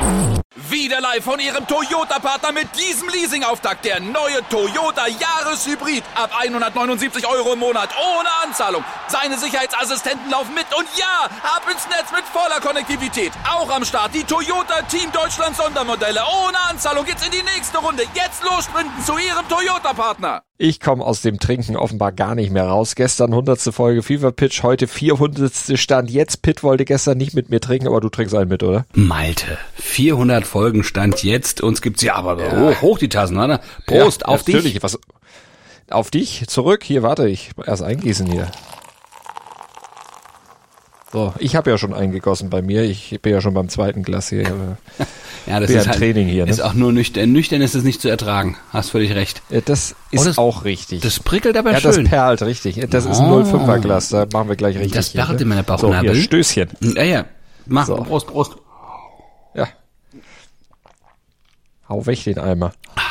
Wieder live von Ihrem Toyota-Partner mit diesem Leasing-Auftakt. Der neue Toyota Jahreshybrid. Ab 179 € im Monat. Ohne Anzahlung. Seine Sicherheitsassistenten laufen mit. Und ja, ab ins Netz mit voller Konnektivität. Auch am Start die Toyota Team Deutschland Sondermodelle. Ohne Anzahlung geht's in die nächste Runde. Jetzt los sprinten zu Ihrem Toyota-Partner. Ich komme aus dem Trinken offenbar gar nicht mehr raus. Gestern 100. Folge Fever Pitch, heute 400. Stand jetzt. Pitt wollte gestern nicht mit mir trinken, aber du trinkst einen mit, oder? Malte, 400 Folgen Stand jetzt. Uns gibt's ja aber hoch die Tassen, oder? Prost, ja, auf natürlich. dich. Was, auf dich, zurück. Hier, warte, ich erst eingießen hier. So, ich habe ja schon eingegossen bei mir. Ich bin ja schon beim zweiten Glas hier. Ja, das ist ist halt, Training hier. Ne? Ist auch nur nüchtern. Nüchtern ist es nicht zu ertragen. Hast völlig recht. Ja, das ist das, auch richtig. Das prickelt aber ja, schön. Das perlt richtig. Das ist ein 0,5er Glas. Da machen wir gleich richtig. Das perlt in meiner So, Bauchnabel. hier, Stößchen. Ja. Mach, so. Prost. Ja. Hau weg den Eimer.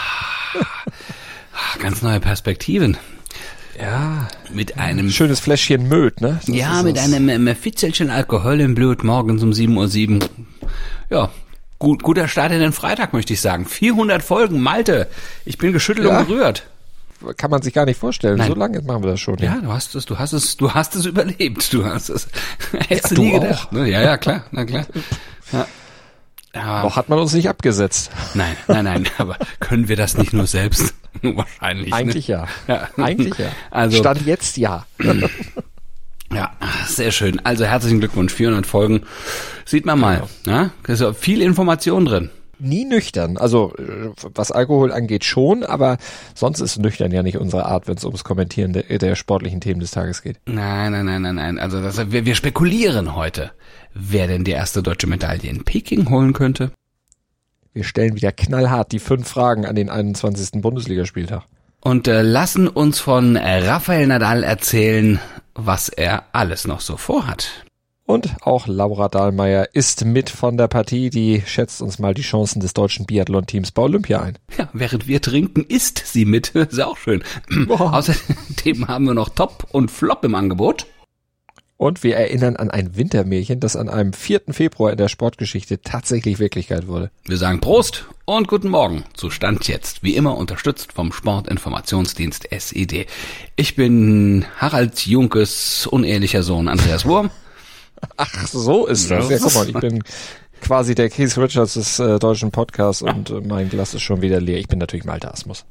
Ganz neue Perspektiven. Ja. Mit einem schönes Fläschchen Möd, ne? Das ja, mit einem Fitzelchen Alkohol im Blut morgens um 7:07 Uhr. Ja, guter Start in den Freitag, möchte ich sagen. 400 Folgen, Malte. Ich bin geschüttelt und gerührt. Kann man sich gar nicht vorstellen. Nein. So lange machen wir das schon. Ja, du hast es überlebt. Du hast es. Hättest ja, du nie du gedacht. Ne? Ja, klar, na klar. Ja. Noch hat man uns nicht abgesetzt. Nein, aber können wir das nicht nur selbst? Wahrscheinlich. Eigentlich ne? ja. Eigentlich ja. Also, Stand jetzt ja. Ja, sehr schön. Also herzlichen Glückwunsch, 400 Folgen. Sieht man mal. Ja? Da ist auch viel Information drin. Nie nüchtern. Also was Alkohol angeht schon, aber sonst ist nüchtern ja nicht unsere Art, wenn es ums Kommentieren der sportlichen Themen des Tages geht. Nein. Also wir spekulieren heute, wer denn die erste deutsche Medaille in Peking holen könnte. Wir stellen wieder knallhart die 5 Fragen an den 21. Bundesligaspieltag. Und lassen uns von Rafael Nadal erzählen, was er alles noch so vorhat. Und auch Laura Dahlmeier ist mit von der Partie, die schätzt uns mal die Chancen des deutschen Biathlon-Teams bei Olympia ein. Ja, während wir trinken, isst sie mit. Ist auch schön. Außerdem haben wir noch Top und Flop im Angebot. Und wir erinnern an ein Wintermärchen, das an einem 4. Februar in der Sportgeschichte tatsächlich Wirklichkeit wurde. Wir sagen Prost und guten Morgen zu Stand jetzt. Wie immer unterstützt vom Sportinformationsdienst SED. Ich bin Harald Junkes unehrlicher Sohn Andreas Wurm. Ach, so ist das. Ja, guck mal, ich bin quasi der Keith Richards des deutschen Podcasts und mein Glas ist schon wieder leer. Ich bin natürlich Malte Asmus.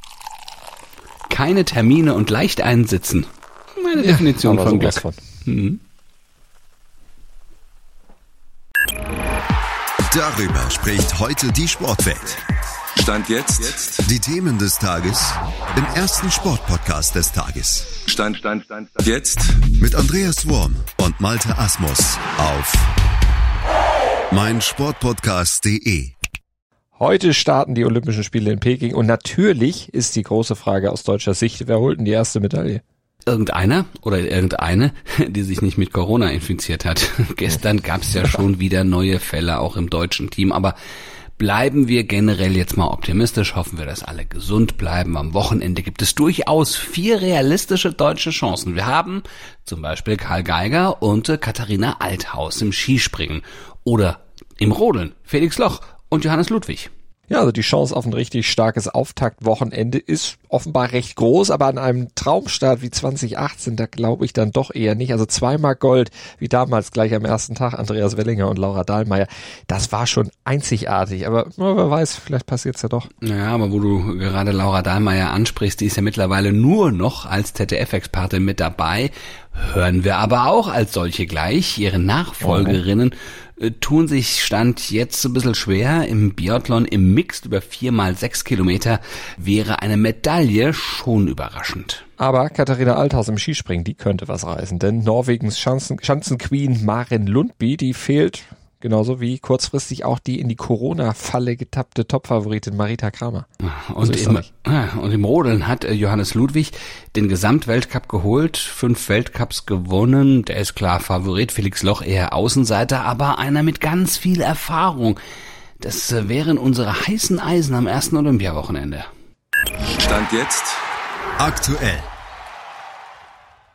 Keine Termine und leicht einsitzen. Meine Definition von Glück. Darüber spricht heute die Sportwelt. Stand jetzt. Die Themen des Tages im ersten Sportpodcast des Tages. Stand jetzt. Mit Andreas Wurm und Malte Asmus auf meinsportpodcast.de. Heute starten die Olympischen Spiele in Peking und natürlich ist die große Frage aus deutscher Sicht, wer holt denn die erste Medaille? Irgendeiner oder irgendeine, die sich nicht mit Corona infiziert hat. Gestern gab es ja schon wieder neue Fälle, auch im deutschen Team, aber bleiben wir generell jetzt mal optimistisch, hoffen wir, dass alle gesund bleiben. Am Wochenende gibt es durchaus 4 realistische deutsche Chancen. Wir haben zum Beispiel Karl Geiger und Katharina Althaus im Skispringen oder im Rodeln Felix Loch und Johannes Ludwig. Ja, also die Chance auf ein richtig starkes Auftaktwochenende ist offenbar recht groß, aber an einem Traumstart wie 2018, da glaube ich dann doch eher nicht. Also 2-mal Gold, wie damals gleich am ersten Tag, Andreas Wellinger und Laura Dahlmeier, das war schon einzigartig, aber wer weiß, vielleicht passiert's ja doch. Ja, aber wo du gerade Laura Dahlmeier ansprichst, die ist ja mittlerweile nur noch als ZDF-Expertin mit dabei, hören wir aber auch als solche gleich. Ihre Nachfolgerinnen tun sich Stand jetzt ein bisschen schwer. Im Biathlon im Mixed über 4x6 Kilometer wäre eine Medaille schon überraschend. Aber Katharina Althaus im Skispringen, die könnte was reißen, denn Norwegens Schanzenqueen Maren Lundby, die fehlt, genauso wie kurzfristig auch die in die Corona-Falle getappte Topfavoritin Marita Kramer. Und im Rodeln hat Johannes Ludwig den Gesamtweltcup geholt, 5 Weltcups gewonnen. Der ist klar Favorit, Felix Loch eher Außenseiter, aber einer mit ganz viel Erfahrung. Das wären unsere heißen Eisen am ersten Olympiawochenende. Stand jetzt. Aktuell.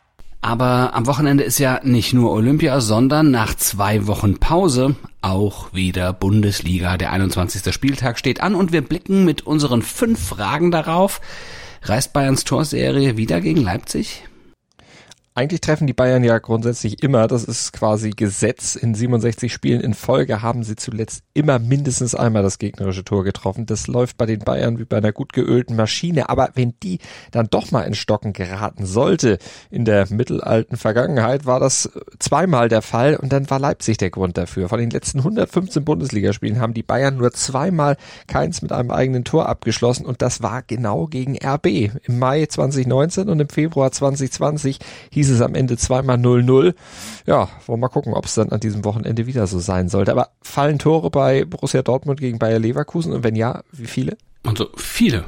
Aber am Wochenende ist ja nicht nur Olympia, sondern nach 2 Wochen Pause auch wieder Bundesliga. Der 21. Spieltag steht an und wir blicken mit unseren 5 Fragen darauf. Reißt Bayerns Torserie wieder gegen Leipzig? Eigentlich treffen die Bayern ja grundsätzlich immer, das ist quasi Gesetz, in 67 Spielen in Folge haben sie zuletzt immer mindestens einmal das gegnerische Tor getroffen. Das läuft bei den Bayern wie bei einer gut geölten Maschine, aber wenn die dann doch mal in Stocken geraten sollte, in der mittelalten Vergangenheit war das zweimal der Fall und dann war Leipzig der Grund dafür. Von den letzten 115 Bundesligaspielen haben die Bayern nur 2-mal keins mit einem eigenen Tor abgeschlossen und das war genau gegen RB. Im Mai 2019 und im Februar 2020 hieß es am Ende 2-mal 0-0. Ja, wollen wir mal gucken, ob es dann an diesem Wochenende wieder so sein sollte. Aber fallen Tore bei Borussia Dortmund gegen Bayer Leverkusen? Und wenn ja, wie viele? Also viele.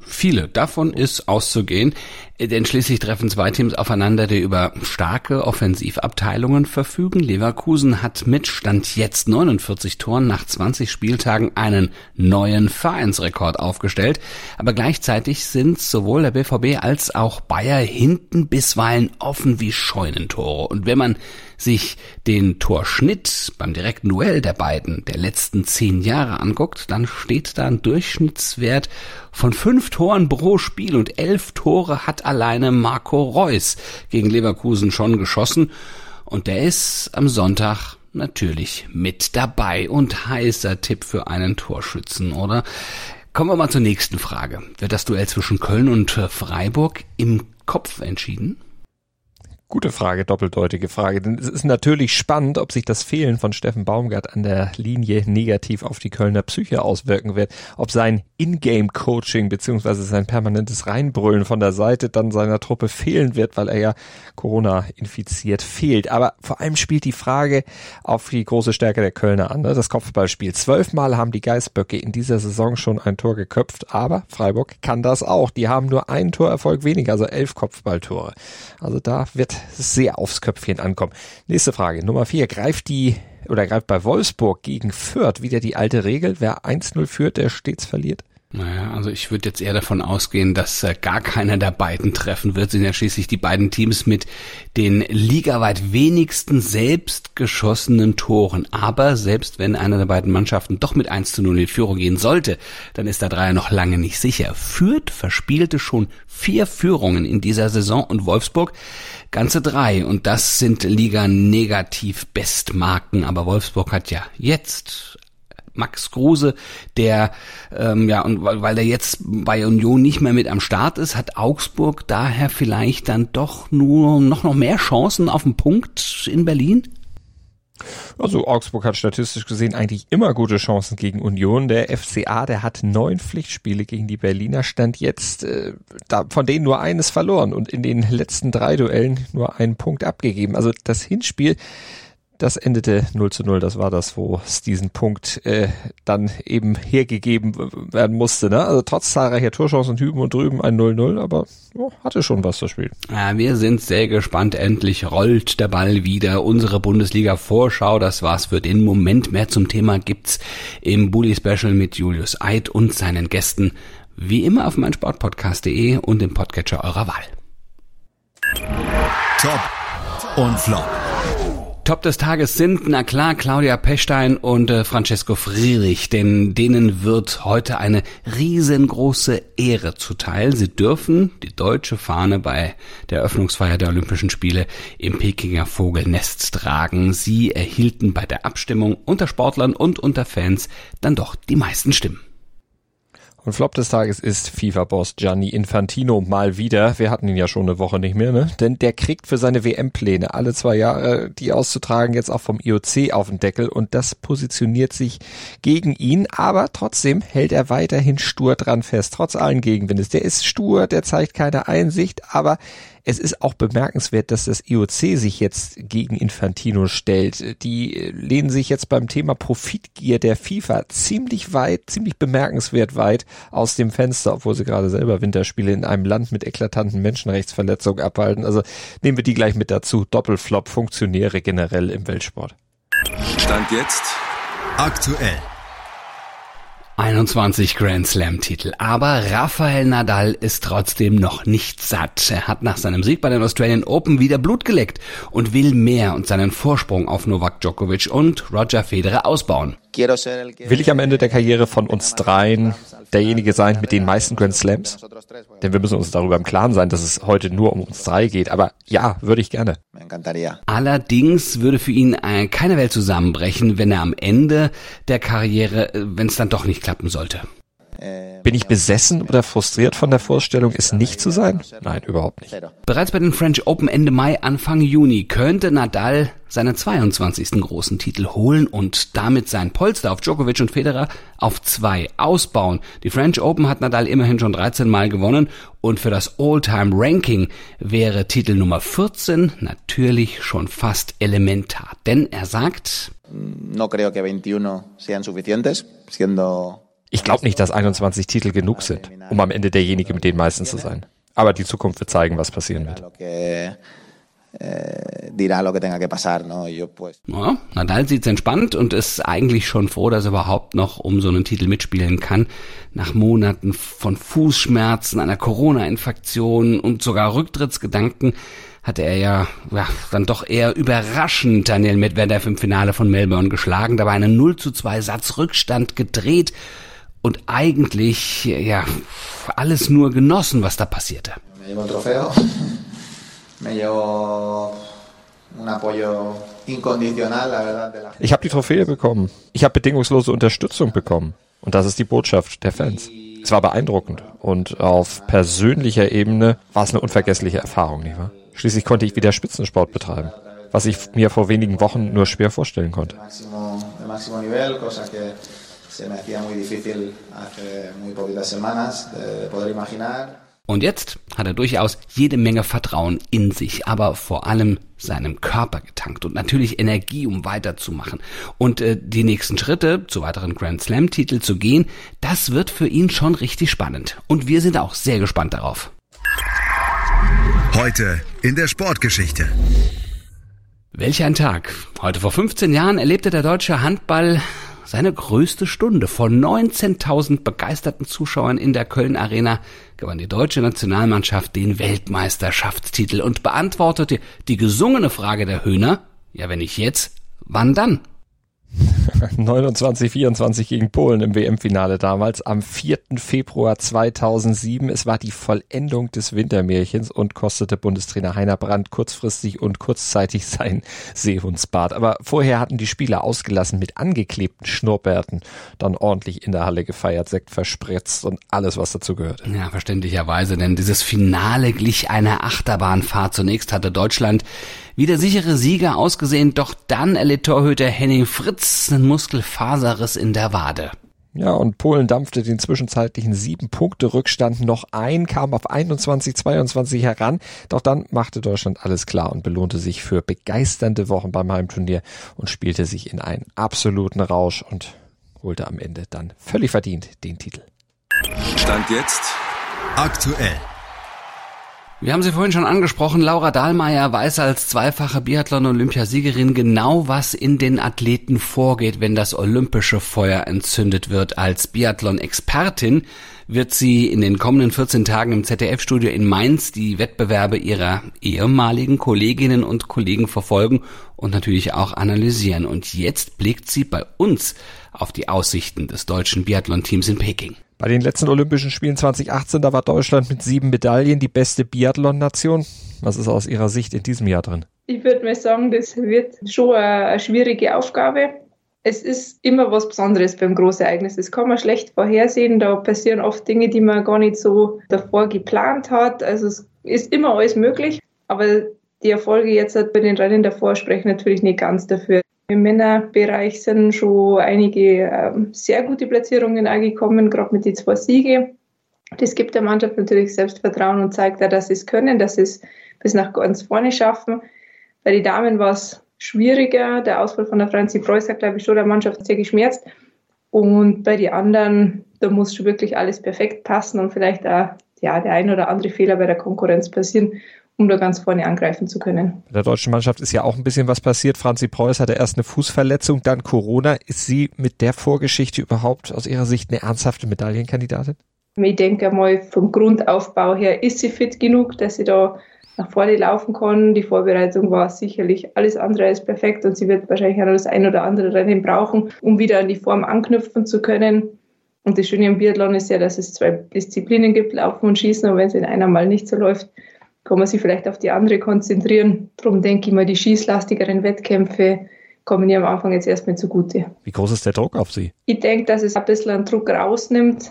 Davon ist auszugehen, denn schließlich treffen 2 Teams aufeinander, die über starke Offensivabteilungen verfügen. Leverkusen hat mit Stand jetzt 49 Toren nach 20 Spieltagen einen neuen Vereinsrekord aufgestellt. Aber gleichzeitig sind sowohl der BVB als auch Bayer hinten bisweilen offen wie Scheunentore. Und wenn man sich den Torschnitt beim direkten Duell der beiden der letzten 10 Jahre anguckt, dann steht da ein Durchschnittswert von 5 Toren pro Spiel und 11 Tore hat alleine Marco Reus gegen Leverkusen schon geschossen und der ist am Sonntag natürlich mit dabei und heißer Tipp für einen Torschützen, oder? Kommen wir mal zur nächsten Frage. Wird das Duell zwischen Köln und Freiburg im Kopf entschieden? Gute Frage, doppeldeutige Frage, denn es ist natürlich spannend, ob sich das Fehlen von Steffen Baumgart an der Linie negativ auf die Kölner Psyche auswirken wird, ob sein In-Game-Coaching bzw. sein permanentes Reinbrüllen von der Seite dann seiner Truppe fehlen wird, weil er ja Corona infiziert fehlt. Aber vor allem spielt die Frage auf die große Stärke der Kölner an, ne? Das Kopfballspiel. 12-mal haben die Geißböcke in dieser Saison schon ein Tor geköpft, aber Freiburg kann das auch. Die haben nur einen Torerfolg weniger, also 11 Kopfballtore. Also da wird sehr aufs Köpfchen ankommen. Nächste Frage, Nummer 4. Greift bei Wolfsburg gegen Fürth wieder die alte Regel? Wer 1-0 führt, der stets verliert? Naja, also ich würde jetzt eher davon ausgehen, dass gar keiner der beiden treffen wird. Sind ja schließlich die beiden Teams mit den ligaweit wenigsten selbst geschossenen Toren. Aber selbst wenn einer der beiden Mannschaften doch mit 1-0 in Führung gehen sollte, dann ist der Dreier noch lange nicht sicher. Fürth verspielte schon 4 Führungen in dieser Saison und Wolfsburg ganze 3. Und das sind Liga-Negativ-Bestmarken. Aber Wolfsburg hat ja jetzt Max Kruse, der und weil der jetzt bei Union nicht mehr mit am Start ist, hat Augsburg daher vielleicht dann doch nur noch mehr Chancen auf den Punkt in Berlin? Also Augsburg hat statistisch gesehen eigentlich immer gute Chancen gegen Union. Der FCA, der hat 9 Pflichtspiele gegen die Berliner, stand jetzt von denen nur eines verloren und in den letzten 3 Duellen nur einen Punkt abgegeben. Also das Hinspiel, das endete 0-0, das war das, wo es diesen Punkt dann eben hergegeben werden musste. Ne? Also trotz zahlreicher Torchancen hüben und drüben ein 0-0, aber hatte schon was, das Spiel. Ja, wir sind sehr gespannt. Endlich rollt der Ball wieder. Unsere Bundesliga-Vorschau, das war's für den Moment. Mehr zum Thema gibt's im Bully-Special mit Julius Eid und seinen Gästen. Wie immer auf meinsportpodcast.de und im Podcatcher eurer Wahl. Top und Flop. Top des Tages sind, na klar, Claudia Pechstein und Francesco Friedrich, denn denen wird heute eine riesengroße Ehre zuteil. Sie dürfen die deutsche Fahne bei der Eröffnungsfeier der Olympischen Spiele im Pekinger Vogelnest tragen. Sie erhielten bei der Abstimmung unter Sportlern und unter Fans dann doch die meisten Stimmen. Und Flop des Tages ist FIFA-Boss Gianni Infantino mal wieder. Wir hatten ihn ja schon eine Woche nicht mehr, ne? Denn der kriegt für seine WM-Pläne alle 2 Jahre, die auszutragen, jetzt auch vom IOC auf den Deckel. Und das positioniert sich gegen ihn. Aber trotzdem hält er weiterhin stur dran fest, trotz allen Gegenwindes. Der ist stur, der zeigt keine Einsicht, aber es ist auch bemerkenswert, dass das IOC sich jetzt gegen Infantino stellt. Die lehnen sich jetzt beim Thema Profitgier der FIFA ziemlich bemerkenswert weit aus dem Fenster, obwohl sie gerade selber Winterspiele in einem Land mit eklatanten Menschenrechtsverletzungen abhalten. Also nehmen wir die gleich mit dazu. Doppelflop, Funktionäre generell im Weltsport. Stand jetzt aktuell. 21 Grand Slam-Titel. Aber Rafael Nadal ist trotzdem noch nicht satt. Er hat nach seinem Sieg bei den Australian Open wieder Blut geleckt und will mehr und seinen Vorsprung auf Novak Djokovic und Roger Federer ausbauen. Will ich am Ende der Karriere von uns dreien derjenige sein mit den meisten Grand Slams? Denn wir müssen uns darüber im Klaren sein, dass es heute nur um uns drei geht. Aber ja, würde ich gerne. Allerdings würde für ihn keine Welt zusammenbrechen, wenn er am Ende der Karriere, wenn es dann doch nicht klappen sollte. Bin ich besessen oder frustriert von der Vorstellung, es nicht zu sein? Nein, überhaupt nicht. Bereits bei den French Open Ende Mai, Anfang Juni könnte Nadal seinen 22. großen Titel holen und damit sein Polster auf Djokovic und Federer auf 2 ausbauen. Die French Open hat Nadal immerhin schon 13 Mal gewonnen und für das All-Time-Ranking wäre Titel Nummer 14 natürlich schon fast elementar. Denn er sagt: No creo que 21 sean suficientes, siendo... Ich glaube nicht, dass 21 Titel genug sind, um am Ende derjenige mit den meisten zu sein. Aber die Zukunft wird zeigen, was passieren wird. Ja, Nadal sieht's entspannt und ist eigentlich schon froh, dass er überhaupt noch um so einen Titel mitspielen kann. Nach Monaten von Fußschmerzen, einer Corona-Infektion und sogar Rücktrittsgedanken hatte er ja dann doch eher überraschend Daniil Medvedev im Finale von Melbourne geschlagen, dabei einen 0:2 Satzrückstand gedreht und eigentlich alles nur genossen, was da passierte. Ich habe die Trophäe bekommen. Ich habe bedingungslose Unterstützung bekommen. Und das ist die Botschaft der Fans. Es war beeindruckend. Und auf persönlicher Ebene war es eine unvergessliche Erfahrung, nicht wahr? Schließlich konnte ich wieder Spitzensport betreiben, was ich mir vor wenigen Wochen nur schwer vorstellen konnte. Und jetzt hat er durchaus jede Menge Vertrauen in sich, aber vor allem seinem Körper getankt und natürlich Energie, um weiterzumachen. Und die nächsten Schritte zu weiteren Grand Slam-Titel zu gehen, das wird für ihn schon richtig spannend. Und wir sind auch sehr gespannt darauf. Heute in der Sportgeschichte. Welch ein Tag. Heute vor 15 Jahren erlebte der deutsche Handball seine größte Stunde. Vor 19.000 begeisterten Zuschauern in der Köln Arena gewann die deutsche Nationalmannschaft den Weltmeisterschaftstitel und beantwortete die gesungene Frage der Höhner: Ja, wenn nicht jetzt, wann dann? 29-24 gegen Polen im WM-Finale damals am 4. Februar 2007. Es war die Vollendung des Wintermärchens und kostete Bundestrainer Heiner Brandt kurzfristig und kurzzeitig sein Seehundsbart. Aber vorher hatten die Spieler ausgelassen mit angeklebten Schnurrbärten, dann ordentlich in der Halle gefeiert, Sekt verspritzt und alles, was dazu gehörte. Ja, verständlicherweise, denn dieses Finale glich einer Achterbahnfahrt. Zunächst hatte Deutschland wie der sichere Sieger ausgesehen, doch dann erlitt Torhüter Henning Fritz einen Muskelfaserriss in der Wade. Ja, und Polen dampfte den zwischenzeitlichen 7-Punkte-Rückstand noch ein, kam auf 21-22 heran. Doch dann machte Deutschland alles klar und belohnte sich für begeisternde Wochen beim Heimturnier und spielte sich in einen absoluten Rausch und holte am Ende dann völlig verdient den Titel. Stand jetzt aktuell. Wir haben sie vorhin schon angesprochen, Laura Dahlmeier weiß als zweifache Biathlon-Olympiasiegerin genau, was in den Athleten vorgeht, wenn das olympische Feuer entzündet wird. Als Biathlon-Expertin wird sie in den kommenden 14 Tagen im ZDF-Studio in Mainz die Wettbewerbe ihrer ehemaligen Kolleginnen und Kollegen verfolgen und natürlich auch analysieren. Und jetzt blickt sie bei uns auf die Aussichten des deutschen Biathlon-Teams in Peking. Bei den letzten Olympischen Spielen 2018, da war Deutschland mit 7 Medaillen die beste Biathlon-Nation. Was ist aus Ihrer Sicht in diesem Jahr drin? Ich würde mal sagen, das wird schon eine schwierige Aufgabe. Es ist immer was Besonderes beim Großereignis. Das kann man schlecht vorhersehen. Da passieren oft Dinge, die man gar nicht so davor geplant hat. Also es ist immer alles möglich. Aber die Erfolge jetzt bei den Rennen davor sprechen natürlich nicht ganz dafür. Im Männerbereich sind schon einige sehr gute Platzierungen angekommen, gerade mit den 2 Siege. Das gibt der Mannschaft natürlich Selbstvertrauen und zeigt auch, dass sie es können, dass sie es bis nach ganz vorne schaffen. Bei den Damen war es schwieriger. Der Ausfall von der Franzi Preuß hat, glaube ich, schon der Mannschaft sehr geschmerzt. Und bei den anderen, da muss schon wirklich alles perfekt passen und vielleicht auch der ein oder andere Fehler bei der Konkurrenz passieren. um da ganz vorne angreifen zu können. Bei der deutschen Mannschaft ist ja auch ein bisschen was passiert. Franzi Preuß hatte erst eine Fußverletzung, dann Corona. Ist sie mit der Vorgeschichte überhaupt aus Ihrer Sicht eine ernsthafte Medaillenkandidatin? Ich denke mal, vom Grundaufbau her ist sie fit genug, dass sie da nach vorne laufen kann. Die Vorbereitung war sicherlich alles andere als perfekt und sie wird wahrscheinlich auch noch das ein oder andere Rennen brauchen, um wieder an die Form anknüpfen zu können. Und das Schöne im Biathlon ist ja, dass es 2 Disziplinen gibt, Laufen und Schießen. Und wenn es in einer mal nicht so läuft, kann man sich vielleicht auf die andere konzentrieren. Darum denke ich mal, die schießlastigeren Wettkämpfe kommen ihr am Anfang jetzt erstmal zugute. Wie groß ist der Druck auf Sie? Ich denke, dass es ein bisschen einen Druck rausnimmt,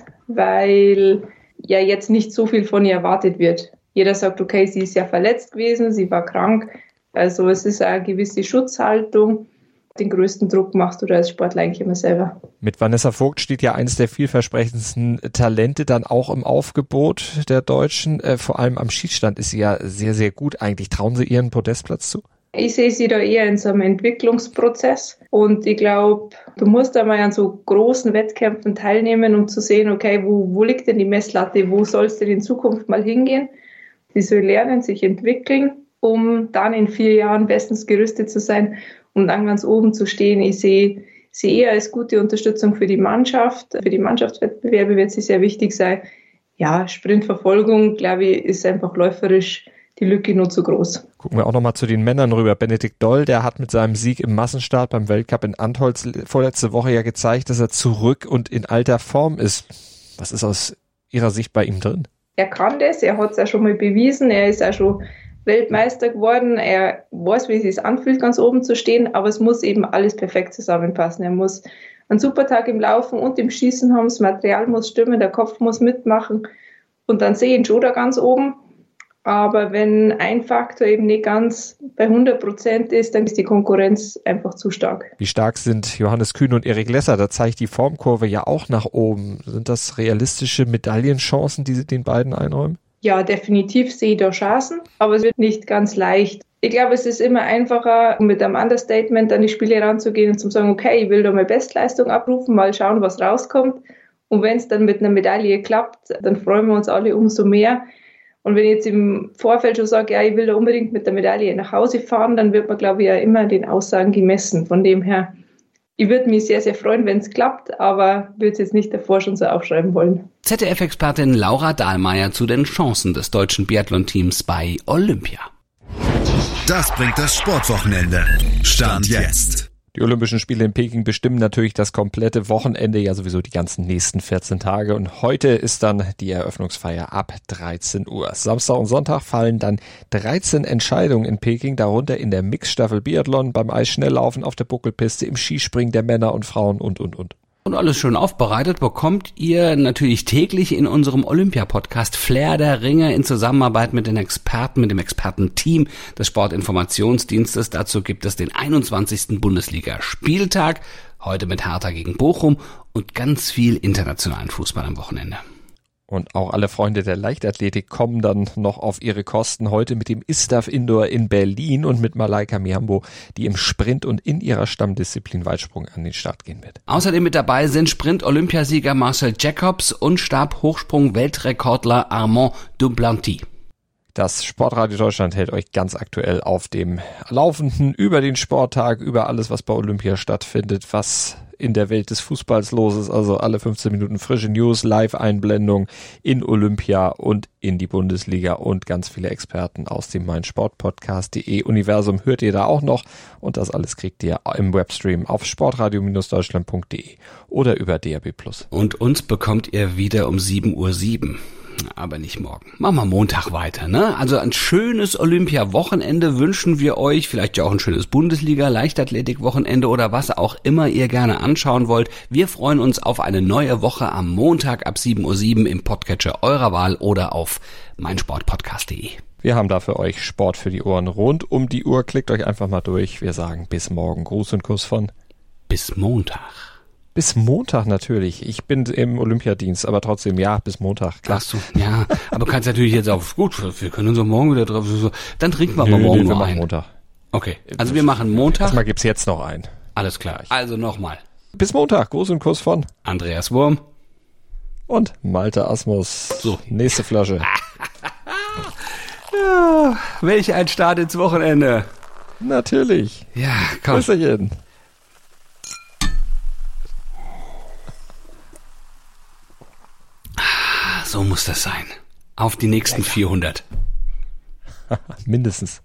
weil ja jetzt nicht so viel von ihr erwartet wird. Jeder sagt, okay, sie ist ja verletzt gewesen, sie war krank. Also es ist eine gewisse Schutzhaltung. Den größten Druck machst du da als Sportler eigentlich immer selber. Mit Vanessa Vogt steht ja eines der vielversprechendsten Talente dann auch im Aufgebot der Deutschen. Vor allem am Schießstand ist sie ja sehr, sehr gut eigentlich. Trauen Sie ihr einen Podestplatz zu? Ich sehe sie da eher in so einem Entwicklungsprozess und ich glaube, du musst einmal an so großen Wettkämpfen teilnehmen, um zu sehen, okay, wo liegt denn die Messlatte, wo soll es denn in Zukunft mal hingehen? Sie soll lernen, sich entwickeln, um dann in 4 Jahren bestens gerüstet zu sein, um dann ganz oben zu stehen. Ich sehe sie eher als gute Unterstützung für die Mannschaft. Für die Mannschaftswettbewerbe wird sie sehr wichtig sein. Ja, Sprintverfolgung, glaube ich, ist einfach läuferisch die Lücke nur zu groß. Gucken wir auch nochmal zu den Männern rüber. Benedikt Doll, der hat mit seinem Sieg im Massenstart beim Weltcup in Antholz vorletzte Woche ja gezeigt, dass er zurück und in alter Form ist. Was ist aus Ihrer Sicht bei ihm drin? Er kann das, er hat es auch schon mal bewiesen, er ist auch schon Weltmeister geworden, er weiß, wie es sich anfühlt, ganz oben zu stehen, aber es muss eben alles perfekt zusammenpassen. Er muss einen super Tag im Laufen und im Schießen haben, das Material muss stimmen, der Kopf muss mitmachen und dann sehe ich ihn schon da ganz oben. Aber wenn ein Faktor eben nicht ganz bei 100% ist, dann ist die Konkurrenz einfach zu stark. Wie stark sind Johannes Kühn und Erik Lesser? Da zeigt die Formkurve ja auch nach oben. Sind das realistische Medaillenchancen, die Sie den beiden einräumen? Ja, definitiv sehe ich da Chancen, aber es wird nicht ganz leicht. Ich glaube, es ist immer einfacher, mit einem Understatement an die Spiele ranzugehen und zu sagen, okay, ich will da meine Bestleistung abrufen, mal schauen, was rauskommt. Und wenn es dann mit einer Medaille klappt, dann freuen wir uns alle umso mehr. Und wenn ich jetzt im Vorfeld schon sage, ja, ich will da unbedingt mit der Medaille nach Hause fahren, dann wird man, glaube ich, ja immer den Aussagen gemessen. Von dem her, ich würde mich sehr, sehr freuen, wenn es klappt, aber würde es jetzt nicht davor schon so aufschreiben wollen. ZDF-Expertin Laura Dahlmeier zu den Chancen des deutschen Biathlon-Teams bei Olympia. Das bringt das Sportwochenende. Stand jetzt. Die Olympischen Spiele in Peking bestimmen natürlich das komplette Wochenende, ja sowieso die ganzen nächsten 14 Tage. Und heute ist dann die Eröffnungsfeier ab 13 Uhr. Samstag und Sonntag fallen dann 13 Entscheidungen in Peking, darunter in der Mixstaffel Biathlon, beim Eisschnelllaufen, auf der Buckelpiste, im Skispringen der Männer und Frauen und. Und alles schön aufbereitet bekommt ihr natürlich täglich in unserem Olympia-Podcast Flair der Ringe in Zusammenarbeit mit den Experten, mit dem Expertenteam des Sportinformationsdienstes. Dazu gibt es den 21. Bundesliga-Spieltag, heute mit Hertha gegen Bochum und ganz viel internationalen Fußball am Wochenende. Und auch alle Freunde der Leichtathletik kommen dann noch auf ihre Kosten heute mit dem ISTAF Indoor in Berlin und mit Malaika Mihambo, die im Sprint und in ihrer Stammdisziplin Weitsprung an den Start gehen wird. Außerdem mit dabei sind Sprint-Olympiasieger Marcel Jacobs und Stabhochsprung-Weltrekordler Armand Duplantis. Das Sportradio Deutschland hält euch ganz aktuell auf dem Laufenden über den Sporttag, über alles, was bei Olympia stattfindet, was in der Welt des Fußballs los ist. Also alle 15 Minuten frische News, Live-Einblendung in Olympia und in die Bundesliga und ganz viele Experten aus dem meinsportpodcast.de Universum hört ihr da auch noch. Und das alles kriegt ihr im Webstream auf sportradio-deutschland.de oder über DAB+. Und uns bekommt ihr wieder um 7:07 Uhr. Aber nicht morgen. Machen wir Montag weiter, ne? Also ein schönes Olympia-Wochenende wünschen wir euch. Vielleicht ja auch ein schönes Bundesliga-Leichtathletik-Wochenende oder was auch immer ihr gerne anschauen wollt. Wir freuen uns auf eine neue Woche am Montag ab 7:07 Uhr im Podcatcher eurer Wahl oder auf meinsportpodcast.de. Wir haben da für euch Sport für die Ohren rund um die Uhr. Klickt euch einfach mal durch. Wir sagen bis morgen. Gruß und Kuss von bis Montag. Bis Montag natürlich. Ich bin im Olympiadienst, aber trotzdem, ja, bis Montag, klar. Ach so, ja, aber du kannst natürlich jetzt auch, gut, wir können uns auch morgen wieder drauf, dann trinken wir aber morgen wir noch machen einen. Montag. Okay, also wir machen Montag. Erstmal gibt's jetzt noch einen. Alles klar, also nochmal. Bis Montag, Gruß und Kuss von Andreas Wurm und Malte Asmus. So. Nächste Flasche. Ja, welch ein Start ins Wochenende. Natürlich. Ja, komm. Grüß euch hin. So muss das sein. Auf die nächsten 400. Mindestens.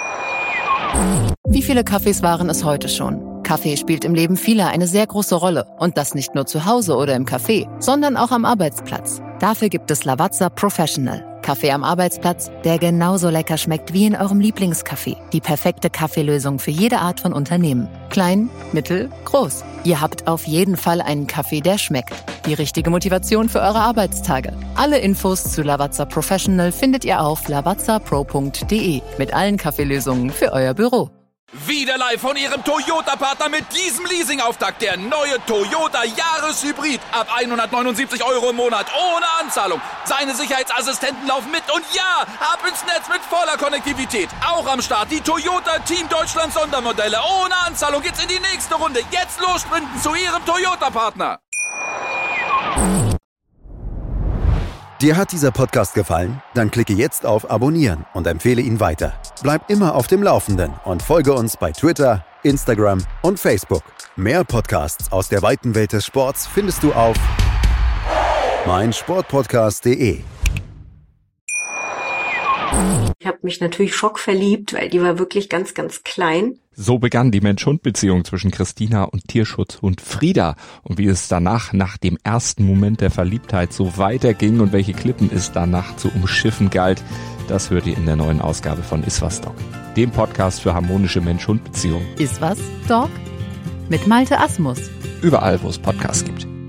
Wie viele Kaffees waren es heute schon? Kaffee spielt im Leben vieler eine sehr große Rolle. Und das nicht nur zu Hause oder im Café, sondern auch am Arbeitsplatz. Dafür gibt es Lavazza Professional. Kaffee am Arbeitsplatz, der genauso lecker schmeckt wie in eurem Lieblingscafé. Die perfekte Kaffeelösung für jede Art von Unternehmen. Klein, mittel, groß. Ihr habt auf jeden Fall einen Kaffee, der schmeckt. Die richtige Motivation für eure Arbeitstage. Alle Infos zu Lavazza Professional findet ihr auf lavazzapro.de mit allen Kaffeelösungen für euer Büro. Wieder live von Ihrem Toyota-Partner mit diesem Leasing-Auftakt. Der neue Toyota Jahreshybrid. Ab 179 € im Monat. Ohne Anzahlung. Seine Sicherheitsassistenten laufen mit. Und ja, ab ins Netz mit voller Konnektivität. Auch am Start die Toyota Team Deutschland Sondermodelle. Ohne Anzahlung geht's in die nächste Runde. Jetzt los sprinten zu Ihrem Toyota-Partner. Dir hat dieser Podcast gefallen? Dann klicke jetzt auf Abonnieren und empfehle ihn weiter. Bleib immer auf dem Laufenden und folge uns bei Twitter, Instagram und Facebook. Mehr Podcasts aus der weiten Welt des Sports findest du auf meinsportpodcast.de. Ich habe mich natürlich schockverliebt, weil die war wirklich ganz, ganz klein. So begann die Mensch-Hund-Beziehung zwischen Christina und Tierschutzhund Frieda. Und wie es danach, nach dem ersten Moment der Verliebtheit, so weiterging und welche Klippen es danach zu umschiffen galt, das hört ihr in der neuen Ausgabe von Iswas Dog, dem Podcast für harmonische Mensch-Hund-Beziehungen. Iswas Dog? Mit Malte Asmus. Überall, wo es Podcasts gibt.